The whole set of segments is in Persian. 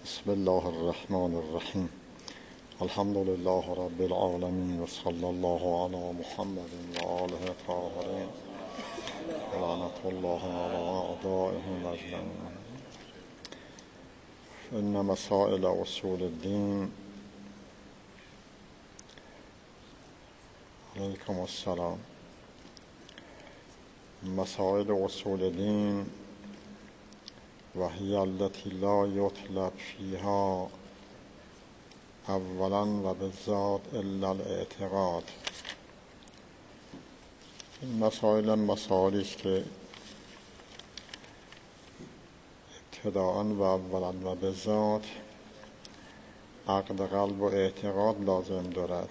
بسم الله الرحمن الرحیم. الحمد لله رب العالمین و صلی الله علی محمد و آله الطاهرین و لعنت الله علی اعدائهم اجمعین. ان مسائل اصول الدین. علیکم السلام. مسائل اصول الدین وهي التي لا يطلب فيها اولا و بالذات الا الاعتقاد. این مسائلی است که ابتداءً و اولا و بالذات عقد قلب و اعتقاد لازم دارد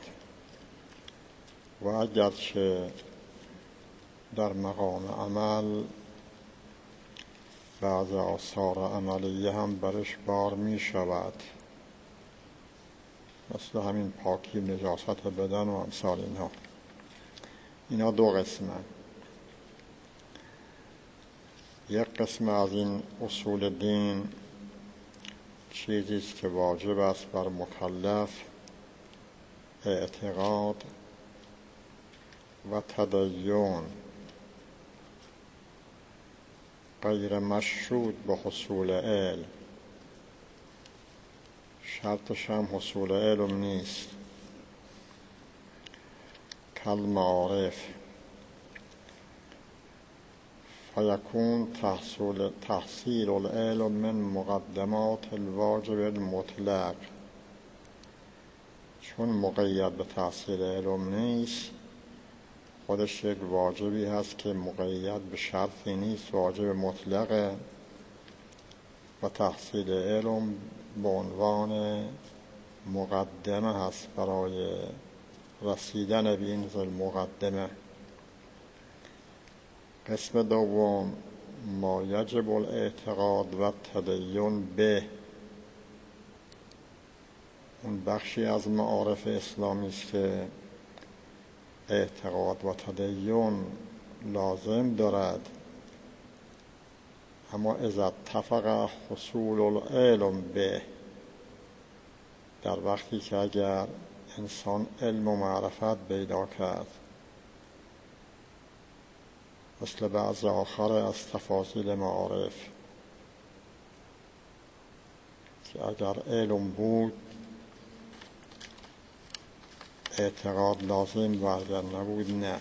و اگرچه در مقام عمل بعض آثار عملیه هم برش بار می شود، مثل همین پاکی نجاست بدن و امثال اینها. اینا دو قسمه. یک قسم از این اصول دین چیزی است که واجب است بر مکلف اعتقاد و تدین، غیر مشروط به حصول علم. شرطش هم حصول علم نیست. کل معارف فیکون تحصیل العلم من مقدمات الواجب المطلق. چون مقید به تحصیل علم نیست، خودش یک واجبی هست که مقید به شرطی نیست، واجب مطلقه و تحصیل علم به عنوان مقدمه هست برای رسیدن به این مقدمه. قسم دوم ما یجب الاعتقاد و تدین به، اون بخشی از معارف اسلامی است که اعتقاد و تدین لازم دارد، اما اذا اتفق حصول العلم به، در وقتی که اگر انسان علم و معرفت پیدا کرد، مثل بعض آخر از تفاصیل معارف که اگر علم بود اعتقاد لازم و اگر نبود نه.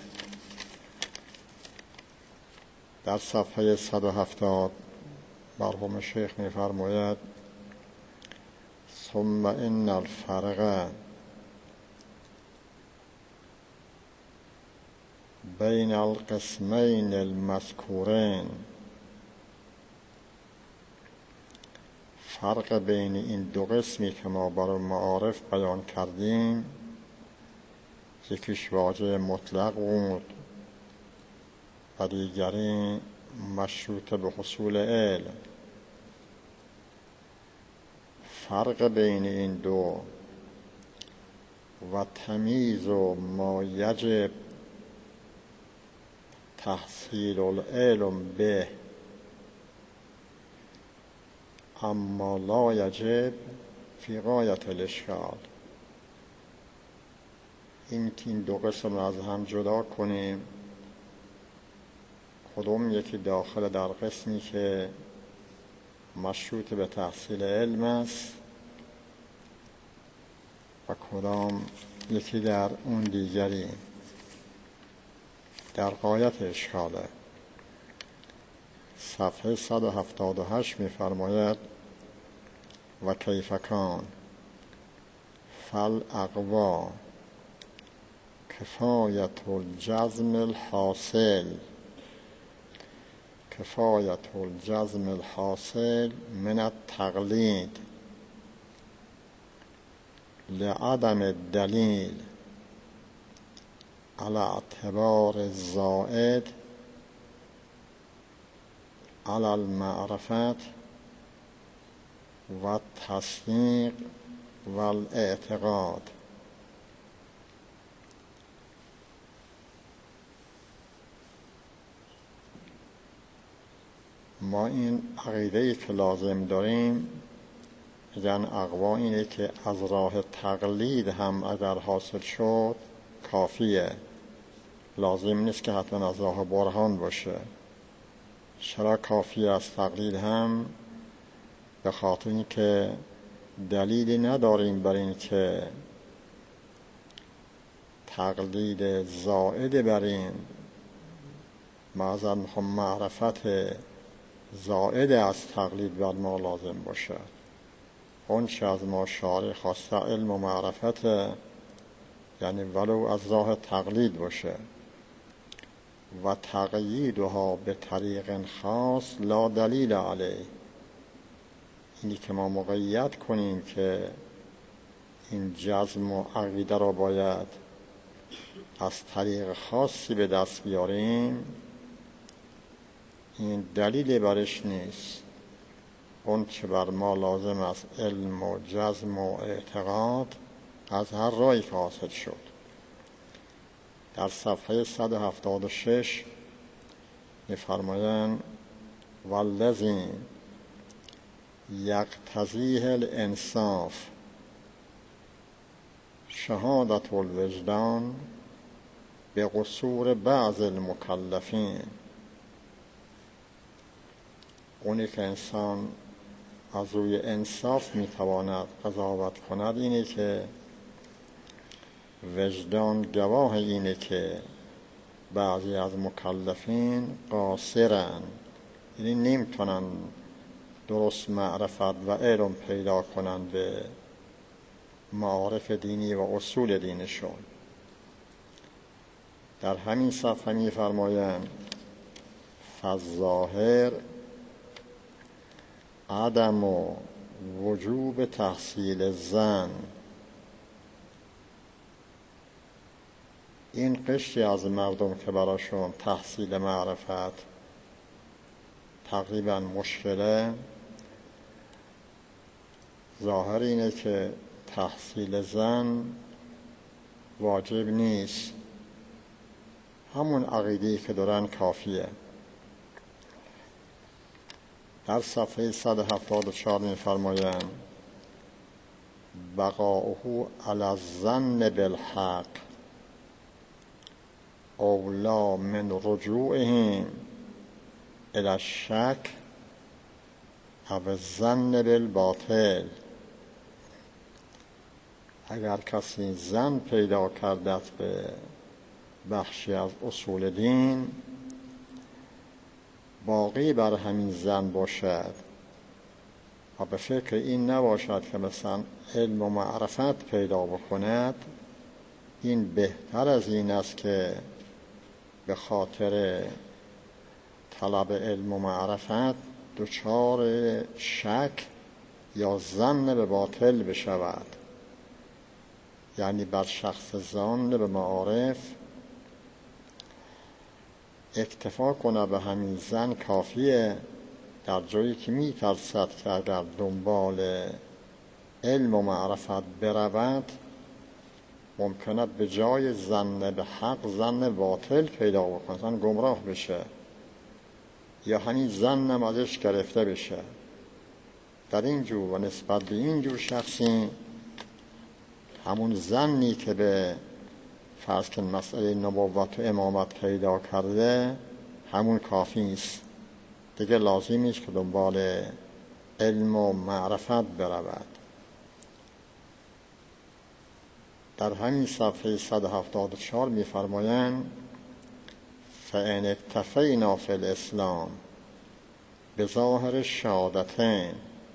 در صفحه 170 مرحوم شیخ می‌فرماید ثم ان الفرق بین القسمین المذکورین، فرق بین این دو قسمی که ما برای معارف بیان کردیم، یکیش واجب مطلق بود و دیگری مشروط به حصول علم. فرق بین این دو و تمییز ما یجب تحصیل العلم به اما لا یجب فی غایت الاشکال. این دو قسم از هم جدا کنیم. کدوم یکی داخل در قسمی که مشروط به تحصیل علم است و کدام یکی در اون دیگری در غایت اشکاله. صفحه 178 می‌فرماید و کیف کان فالاقوا کفایت الجزم الحاصل من التقلید لعدم الدلیل على اعتبار الزائد على المعرفة و التصدیق و الاعتقاد. ما این عقیده‌ای که لازم داریم میگن اقوا اینه که از راه تقلید هم اگر حاصل شد کافیه، لازم نیست که حتما از راه برهان باشه. چرا کافیه از تقلید هم؟ به خاطر اینکه دلیلی نداریم بر این که تقلید زائد بر این معذر میخوام معرفت زائد از تقلید بر ما لازم باشه. اون چه از ما شارع خواسته علم و معرفت، یعنی ولو از راه تقلید باشه. و تقییدها به طریق خاص لا دلیل علیه، اینی که ما مقید کنیم که این جزم و عقیده را باید از طریق خاصی به دست بیاریم، این دلیل برش نیست. اون چه بر ما لازم است علم و جزم و اعتقاد از هر راهی که حاصل شد. در صفحه 176 می‌فرمایند والذی یقتضیه الانصاف شهادت الوجدان به قصور بعض المکلفین. اونی که انسان از روی انصاف میتواند قضاوت کند اینه که وجدان گواه اینه که بعضی از مکلفین قاصرن، یعنی نمیتونن درست معرفت و علم پیدا کنن به معارف دینی و اصول دینشون. در همین صفحه می‌فرمایند فالظاهر عدم و وجوب تحصیل زن. این قشری از مردم که براشون تحصیل معرفت تقریبا مشکله، ظاهر اینه که تحصیل زن واجب نیست، همون عقیده‌ای که دارن کافیه. در صفحه 174 می‌فرمایند بقاؤه علی الظن بالحق اولی من رجوعهم الی الشک او الظن بالباطل. اگر کسی زن پیدا کردت به بخشی از اصول دین، باقی بر همین زن باشد و به فکر این نباشد که مثلا علم و معرفت پیدا بکند، این بهتر از این است که به خاطر طلب علم و معرفت دچار شک یا ظن به باطل بشود. یعنی بر شخص ظن به معارف اکتفا کنه به همین زن کافیه، در جایی که می‌ترسد که اگر دنبال علم و معرفت برود ممکنه به جای ظن به حق ظن باطل پیدا بکنه، زن گمراه بشه یا همین ظنم ازش گرفته بشه. در این جور و نسبت به این جور شخصی همون ظنی که به فرض کن مسئله نبوت و امامت پیدا کرده همون کافی نیست، دیگه لازم نیست که دنبال علم و معرفت برود. در همین صفحه 174 می‌فرمایند فإن اکتفینا فی الاسلام بظاهر الشهادتین،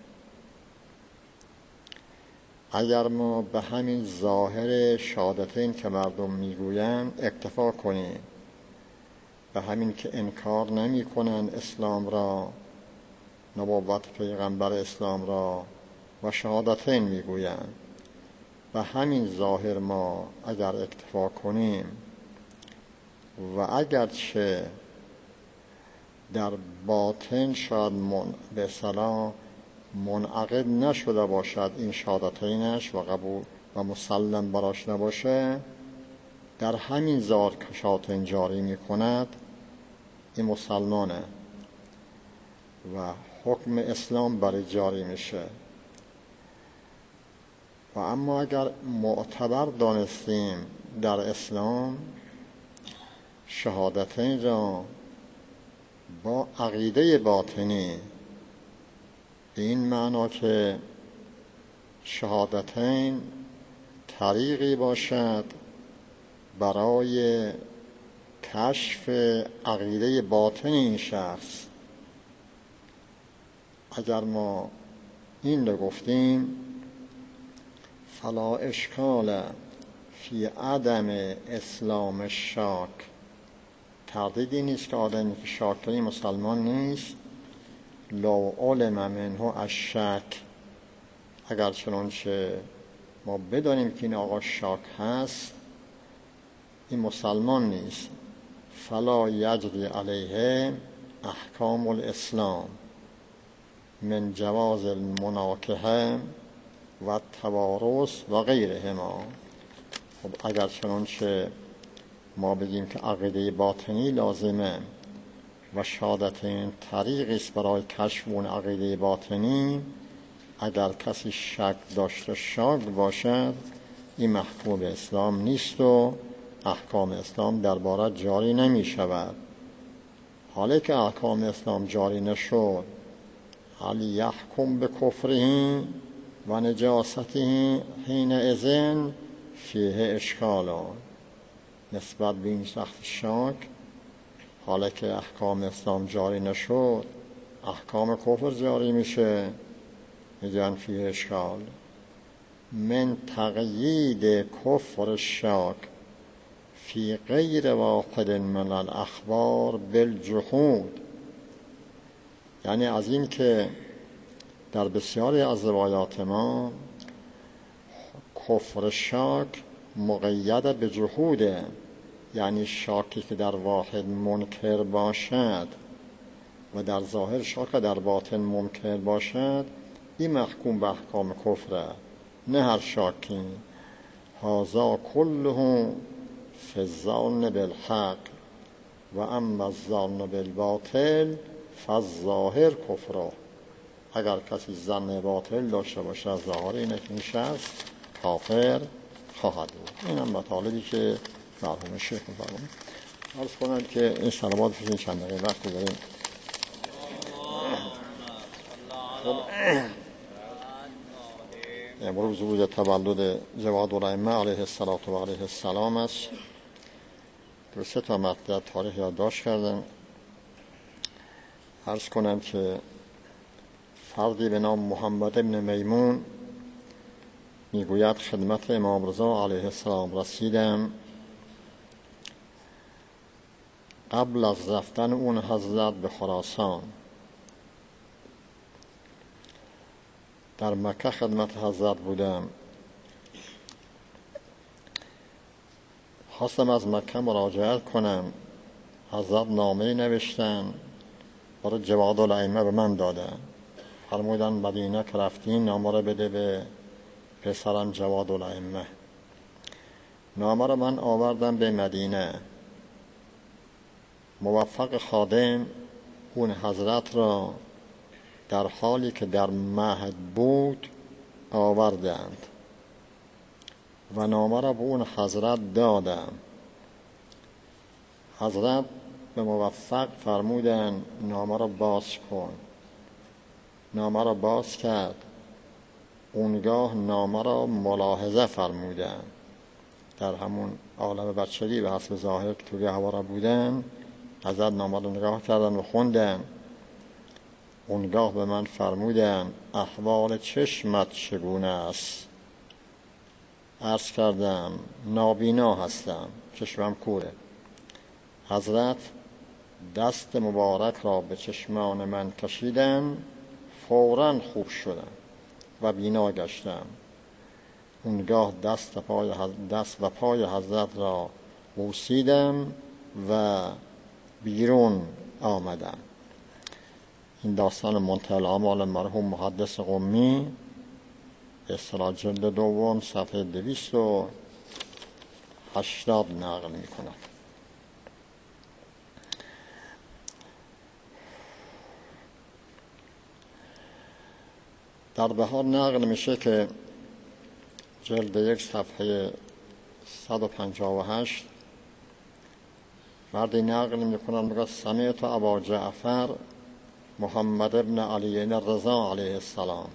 اگر ما به همین ظاهر شهادتین که مردم میگویند اکتفا کنیم، به همین که انکار نمی کنند اسلام را، نبوت پیغمبر اسلام را و شهادتین میگویند، به همین ظاهر ما اگر اکتفا کنیم و اگرچه در باطن شاید به اصطلاح منعقد نشده باشد این شهادتینش و قبول و مسلم براش نباشه، در همین ظاهر که شهادتین جاری می کند این مسلمانه و حکم اسلام برای جاری میشه. و اما اگر معتبر دانستیم در اسلام شهادتین را با عقیده باطنی، به این معنا که شهادتین طریقی باشد برای کشف عقیده باطن این شخص، اگر ما این رو گفتیم فلا اشکال فی عدم اسلام شاک، تردیدی نیست که آدمی که شاکی مسلمان نیست، لو علم منه الشک، اگر چنانچه ما بدانیم که این آقا شاک هست، این مسلمان نیست. فلا یجری علیه احکام الاسلام من جواز المناکحه و التوارث و غیرهما. خب اگر چنانچه ما بگیم که عقیده باطنی لازمه و شهادتین طریقی است برای کشف اون عقیده باطنی، اگر کسی شک داشته شاک باشد، این محکوم به اسلام نیست و احکام اسلام درباره جاری نمی شود. حالا که احکام اسلام جاری نشد، هل یحکم به کفره و نجاسته حین اذن فیه اشکالان، نسبت به این شخص شاک حالا که احکام اسلام جاری نشد احکام کفر جاری میشه، میگن فیه اشکال. من تقیید کفر الشاک فی غیر واحد من الاخبار بالجحود، یعنی از این که در بسیاری از روایات ما کفر شاک مقید به جحوده، یعنی شاکی که در واحد منکر باشد و در ظاهر شاک در باطن منکر باشد، این محکوم به احکام کفره، نه هر شاکی. هذا کله فی الظن بالحق و اما الظن بالباطل فالظاهر کفره. اگر کسی ظن باطل داشته باشه از ظاهر اینه که این شخص کافر خواهد بود. این هم مطالبی که مرحوم شیخ می‌فرمایند. عرض کنند که این صلوات بفرستین چند دقیقه وقت بذاریم. امروز روز تولد جواد الائمه علیه الصلاة و علیه السلام است. دو سه تا مطلب تاریخ یادداشت کردم. عرض کنم که فردی به نام محمد ابن میمون میگوید خدمت امام رضا علیه السلام رسیدم. قبل از رفتن اون حضرت به خراسان در مکه خدمت حضرت بودم. خواستم از مکه مراجعت کنم. حضرت نامه نوشتن برای جواد الائمه به من دادن، فرمودن مدینه که رفتین نامه رو بده به پسرم جواد الائمه. نامه رو من آوردم به مدینه. موفق خادم اون حضرت را در حالی که در مهد بود آوردند و نامه را به اون حضرت دادم. حضرت به موفق فرمودن نامه را باز کن. نامه را باز کرد. اونگاه نامه را ملاحظه فرمودن. در همون عالم بچگی به حسب ظاهر که توی هوا بودن، حضرت نامه را نگاه کردن و خوندن. اونگاه به من فرمودن احوال چشمت چگونه است؟ عرض کردم نابینا هستم، چشمم کوره. حضرت دست مبارک را به چشمان من کشیدن، فوراً خوب شدم و بینا گشتم. اونگاه دست و پای حضرت را بوسیدم و بیرون آمدم. این داستان منتهی الاعمال مرحوم محدث قمی، اصطلاح جلد دوم صفحه 280 نقل می کند. در بهار نقل میشه که جلد 1 صفحه 158 مردی نقل میکنن میگه سمعت ابا جعفر محمد ابن علی الرضا علیه السلام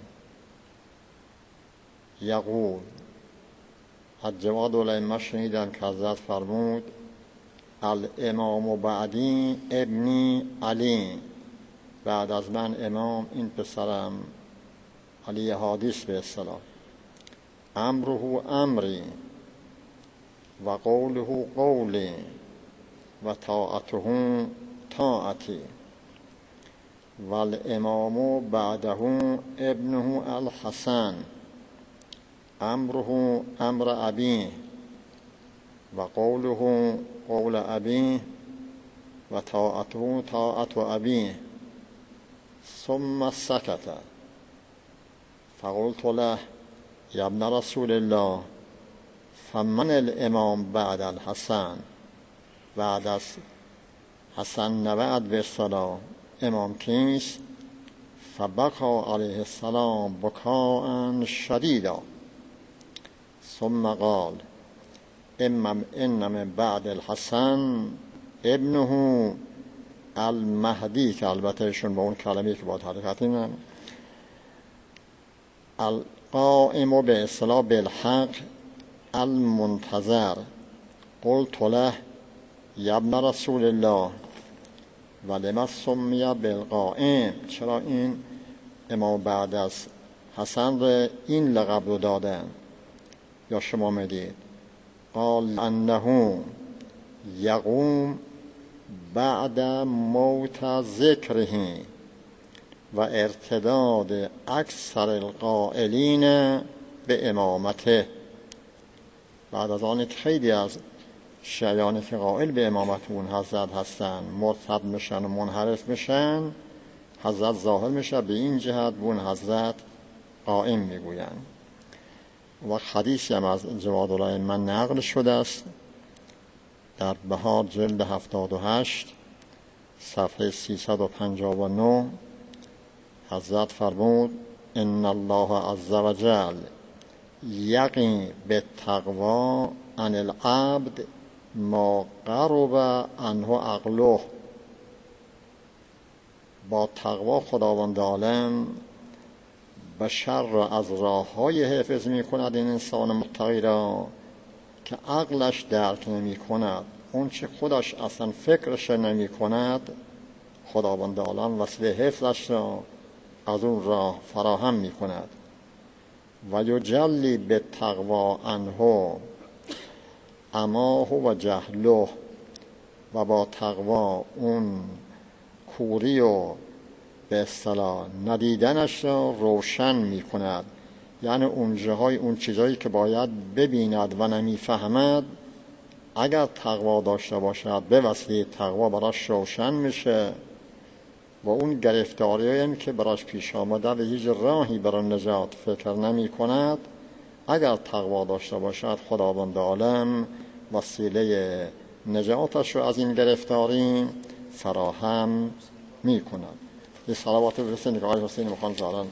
یقول، از جواد الائمه شنیدم که حضرت فرمود الامام بعدی ابنی علی، بعد از من امام این پسرم علی حادیث به اصطلاح، امره امری و قوله قولی و طاعته طاعتی و الامام بعده ابنه الحسن امره امر ابی و قوله قول ابی و طاعته طاعت ابی. ثم سکت فقلت له یا ابن رسول الله فمن الامام بعد الحسن، بعد از حسن نوعد به اصطلاح امام کیست؟ فبکا علیه السلام بکاء شدیدا ثم قال ان بعد الحسن ابنه المهدی، که البته ایشون با اون کلمه‌ای که باید حرکت اینن القائم به اصطلاح بالحق المنتظر. قلت له یا ابن رسول الله ولما سمی بالقائم، چرا این امام بعد از حسن را این لقب رو دادن یا شما میدید؟ قال انه یقوم بعد موت ذکره و ارتداد اکثر القائلین به امامته، بعد از آن خیلی از شیعیانی که قائل به امامت اون حضرت هستن مرتد میشن و منحرف میشن، حضرت ظاهر میشه به این جهت به اون حضرت قائم میگوین. و حدیثی هم از جواد الائمه نقل شده است در بهار جلد 78 صفحه 359. حضرت فرمود ان الله عز وجل یقی بالتقوی عن العبد ما قرب عنه عقله، با تقوا خداوند عالم بشر را از راه‌های حفظ می‌کند این انسان متقی را که عقلش درک نمی‌کند، اون چه خودش اصلا فکرش نمی‌کند خداوند عالم وسیله حفظش را از اون راه فراهم می‌کند. و یجلی بالتقوی عنه عماه و جهله، و با تقوا اون کوری و به اصطلاح ندیدنش را روشن می کند، یعنی اون چیزهایی که باید ببیند و نمیفهمد اگر تقوا داشته باشد به وسیله تقوا براش روشن میشه و اون گرفتاری هم که براش پیش آمده و هیچ راهی برای نجات فکر نمی کند اگر تقوا داشته باشد خداوند عالم وسیله نجاتش رو از این گرفتاری فراهم می کند. یه صلوات بفرستید که آقای حسین مخان زارن